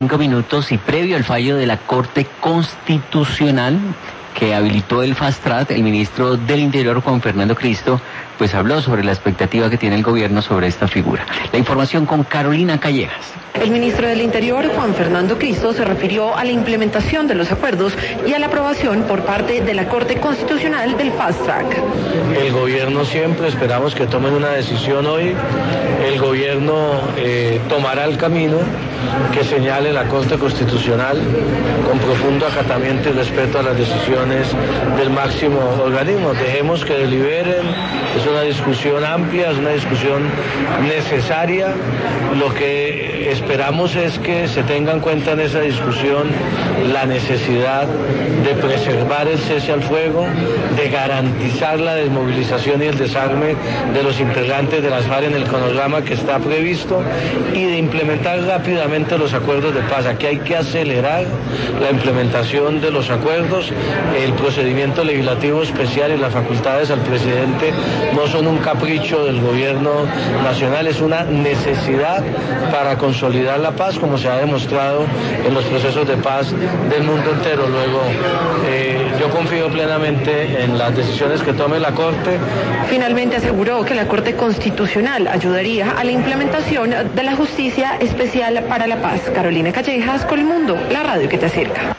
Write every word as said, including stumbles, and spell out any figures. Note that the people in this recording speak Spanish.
Cinco minutos y previo al fallo de la Corte Constitucional que habilitó el Fast Track, el ministro del Interior, Juan Fernando Cristo, pues habló sobre la expectativa que tiene el gobierno sobre esta figura. La información con Carolina Callejas. El ministro del Interior, Juan Fernando Cristo, se refirió a la implementación de los acuerdos y a la aprobación por parte de la Corte Constitucional del Fast Track. El gobierno siempre esperamos que tomen una decisión hoy. El gobierno eh, tomará el camino que señale la Corte Constitucional con profundo acatamiento y respeto a las decisiones del máximo organismo. Dejemos que deliberen, es una discusión amplia, es una discusión necesaria. Lo que esperamos es que se tenga en cuenta en esa discusión la necesidad de preservar el cese al fuego, de garantizar la desmovilización y el desarme de los integrantes de las FARC en el cronograma que está previsto y de implementar rápidamente los acuerdos de paz. Aquí hay que acelerar la implementación de los acuerdos. El procedimiento legislativo especial y las facultades al presidente no son un capricho del gobierno nacional, es una necesidad para consolidar la paz, como se ha demostrado en los procesos de paz del mundo entero. Luego, eh, yo confío plenamente en las decisiones que tome la Corte. Finalmente aseguró que la Corte Constitucional ayudaría a la implementación de la Justicia Especial para la Paz. Carolina Callejas, Colmundo, la radio que te acerca.